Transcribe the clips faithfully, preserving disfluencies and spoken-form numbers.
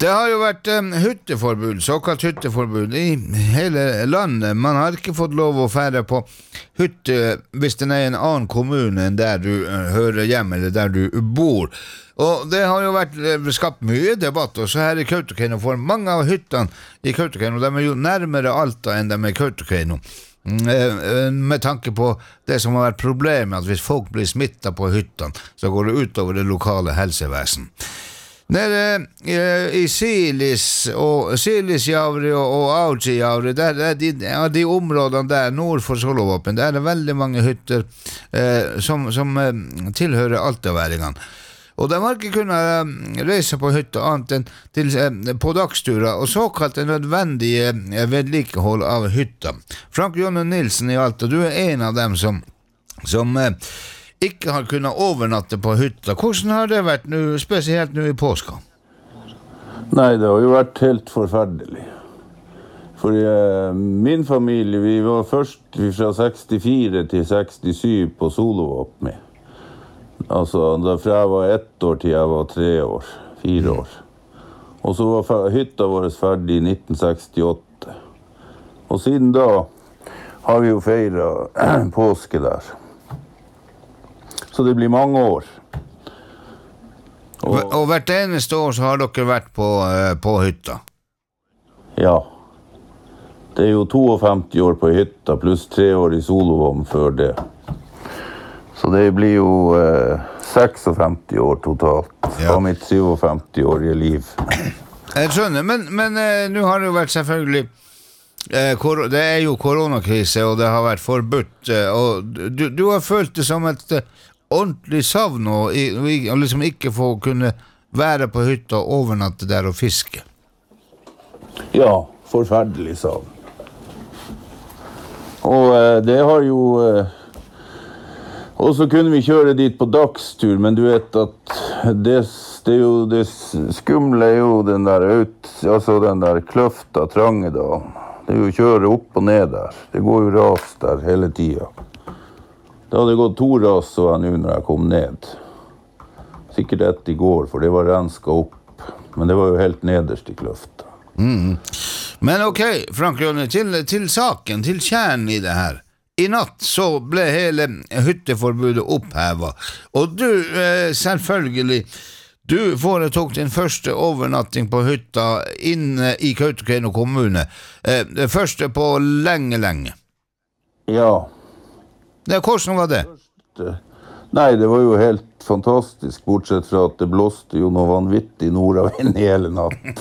Det har jo vært um, hytteforbud, såkalt hytteforbud i hele landet. Man har ikke fått lov å fære på hytte hvis den er en annen kommune enn der du uh, hører hjemme, eller der du bor. Og det har jo vært uh, skapt mye debatt, og så her i Kautokeino, for mange av hyttene i Kautokeino, de er jo nærmere Alta enn de er i Kautokeino. Med tanke på det som har vært problemet, at hvis folk blir smittet på hyttene, så går det ut over det lokale helsevesen. Nede i Silis og Silisjavri og, og Autjijavri, der er de, ja, de områdene der nord for Solovåpen, der er det veldig mange hytter eh, som, som eh, tilhører altaværingene. Og de har ikke kunnet reise på hytta annet enn til, eh, på dagsturer og såkalte nødvendige eh, vedlikehold av hytta. Frank Jonny Nilsen i Alta, du er en av dem som, som eh, ikke har kunnet overnatte på hytta. Hvordan har det vært nu, spesielt nå i påska? Nei, det har jo vært helt forferdelig. For eh, min familie, vi var først fra sekstifire til sekstisju på Solovåpen. Altså, da fra jeg var ett år til jeg var tre år, fire år. Og så var hytta vår ferdig i nitten sekstiåtte. Og siden da har vi jo feiret påske der. Så det blir mange år. Og, og hvert eneste år så har dere vært på, uh, på hytta? Ja. Det er jo femtito år på hytta, pluss tre år i Solovåpen før det. Så det blir jo uh, femtiseks år totalt, ja. Av mitt femtisju-årige liv. Jeg skjønner, men, men uh, nå har det jo vært selvfølgelig uh, kor- det er jo koronakrise, og det har vært forbudt, uh, og du, du har følt det som et uh, ordentlig savn og, og liksom ikke få kunne være på hytta og overnatte der og fiske. Ja, forferdelig savn. Og eh, det har jo eh, og så kunne vi kjøre dit på dagstur, men du vet at det, det er jo det skumle er jo den der ut, altså den der kløfta Trangedalen. Det er jo å kjøre opp og ned der. Det går jo ras der hele tiden. Det hadde gått to ras så jeg nå når jeg kom ned. Sikkert ett i går, for det var renska opp. Men det var jo helt nederst i kløfta. Mm. Men ok, Frank Jonny, til, til saken, til kjernen i det her. I natt så ble hele hytteforbudet opphevet. Og du, eh, selvfølgelig, du foretok din første overnatting på hytta inne i Kautokeino kommune. Eh, det første på lenge, lenge. Ja. Det, hvordan var det? Nei, det var jo helt fantastisk, bortsett fra at det blåste jo noe vanvittig nordavind i hele natt.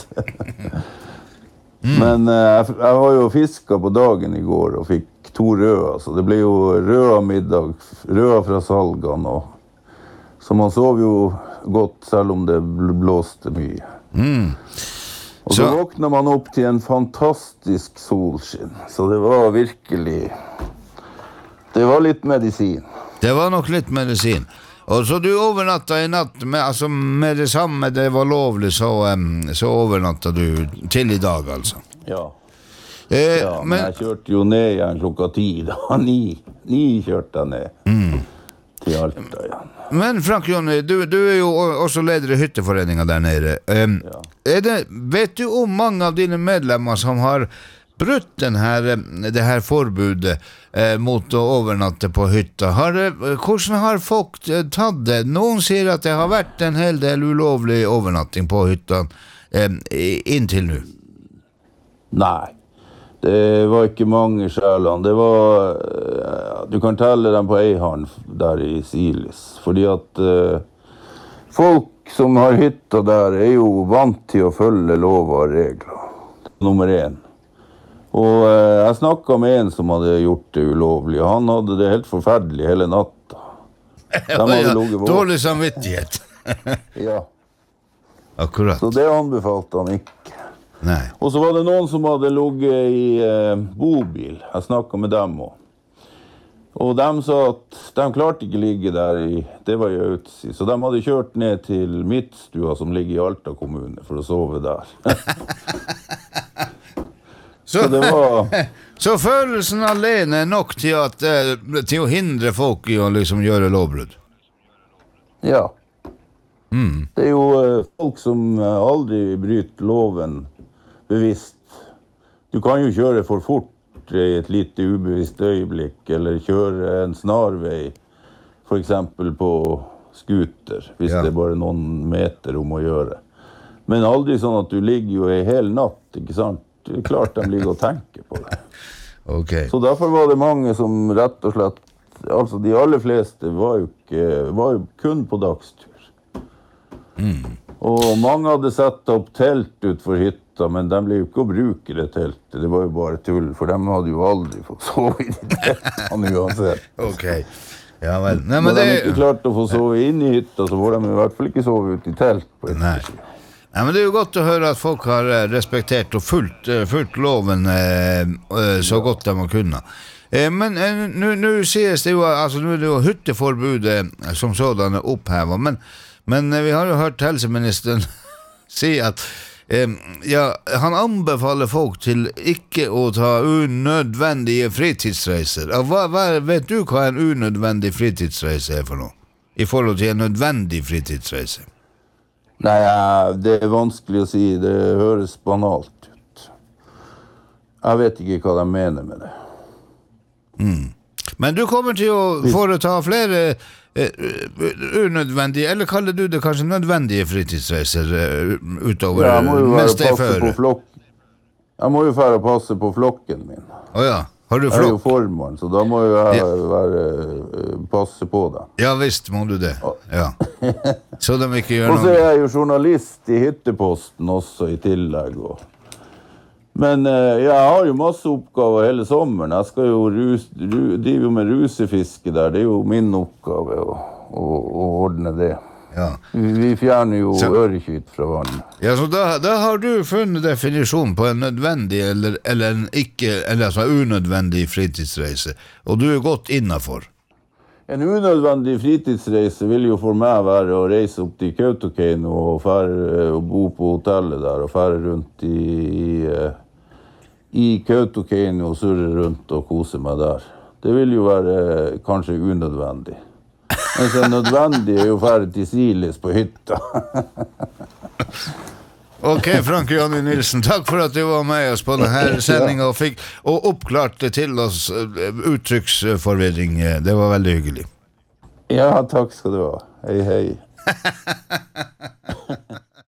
mm. Men eh, jeg, jeg var jo fisket på dagen i går og fikk to røde, så det ble jo røde middag, røde fra salgene, og så man sov jo godt selv om det blåste mye. Mm. Og så, så våkna man opp til en fantastisk solskinn, så det var virkelig... Det var litt medisin. Det var nok litt medisin. Og så du overnatta i natt, med, altså med det samme det var lovlig, så, um, så overnatta du til i dag, altså? Ja. Eh, ja, men, men jeg kjørte jo ned igjen klokka ti, da. Ni, ni kjørte jeg ned. Mm. Til Alta igjen. Men Frank Jonny, du, du er jo også leder i hytteforeningen der nede. Um, ja. er det, vet du om mange av dine medlemmer som har brutt den her, det her forbudet eh, mot å overnatte på hytta? Har det, hvordan har folk tatt det? Noen sier at det har vært en hel del ulovlig overnatting på hytta eh, inntil nå. Nei, det var ikke mange sjelene. Det var, du kan telle dem på ei hånd der i Silis, fordi at eh, folk som har hytta der er jo vant til å følge lov og regler. Nummer én. Og eh, jeg snakket med en som hadde gjort det ulovlig, og han hadde det helt forferdelig hele natta. Ja, dårlig samvittighet. Ja. Akkurat. Så det anbefalte han ikke. Nei. Og så var det noen som hadde ligget i eh, bobil. Jeg snakket med dem også. Og de sa at de klarte ikke ligge der i, det var i Autsi, så de hadde kjørt ned til Midtstua som ligger i Alta kommune for å sove der. Så, så, det var... så følelsen alene er nok til, at, til å hindre folk i å liksom gjøre lovbrudd? Ja. Mm. Det er jo eh, folk som eh, aldri bryter loven bevisst. Du kan jo kjøre for fort i et lite ubevisst øyeblikk, eller kjøre en snarvei, for eksempel på skuter, hvis Ja. det er bare noen meter om å gjøre. Men aldri sånn at du ligger jo en hel natt, ikke sant? Det er klart de ligger og tenker på det. Ok. Så derfor var det mange som rett og slett, altså de aller fleste var jo, ikke, var jo kun på dagstur. Mm. Og mange hadde sett opp telt ut for hytta, men de ble jo ikke å bruke det teltet. Det var jo bare tull, for de hadde jo aldri fått sove i de teltene uansett. Ok. Ja vel. Nei, Når men de det... ikke klarte å få sove inn i hytta, så får de i hvert fall ikke sove ut i telt på et Nei. Nei, men det er jo godt å høre at folk har eh, respektert og fulgt, eh, fulgt loven eh, eh, så godt de har kunnet. Eh, men eh, nå sies det jo, altså nå er det jo hytteforbudet eh, som sådan er opphevet, men, men eh, vi har jo hørt helseministeren si at eh, ja, han anbefaler folk til ikke å ta unødvendige fritidsreiser. Ja, hva, hva, vet du hva en unødvendig fritidsreise er for noe? I forhold til en nødvendig fritidsreise? Nei, ja, det er vanskelig å si. Det høres banalt ut. Jeg vet ikke hva de mener med det. Mm. Men du kommer til å foreta flere eh, unødvendige, eller kaller du det kanskje nødvendige fritidsreiser eh, utover Ja, jeg må jo mens det være er passe på før? flokk. Jeg må jo være og passe på flokken min. Åja, har du Jeg er jo flokk? formann, så da må jo jeg være, eh, passe på det. Ja visst må du det, ja. Så de ikke gjør Og så er noe. jeg jo journalist i Hytteposten også i tillegg. Og... Men eh, jeg har jo masse oppgaver hele sommeren. Jeg skal jo rus, ru, drive med rusefiske der. Det er jo min oppgave å, å, å ordne det. Ja. Vi, vi fjerner jo Så- ørekyt fra vannet. Ja, så da, da har du funnet definisjon på en nødvendig eller, eller en ikke, eller altså unødvendig fritidsreise, og du er godt innenfor. En unødvendig fritidsreise vil jo for meg være å reise opp til Kautokeino og, fære, og bo på hotellet der og fære rundt i, i, eh, i Kautokeino og surre rundt og kose meg der. Det vil jo være eh, kanskje unødvendig. Men så nødvendig er jo fære til Silis på hytta. Ok, Frank Johnny Nilsen, takk for at du var med oss på denne sendingen og fikk og oppklarte til oss eh, uttrykksforvirring. Det var veldig hyggelig. Ja, takk skal du ha. Hei, hei.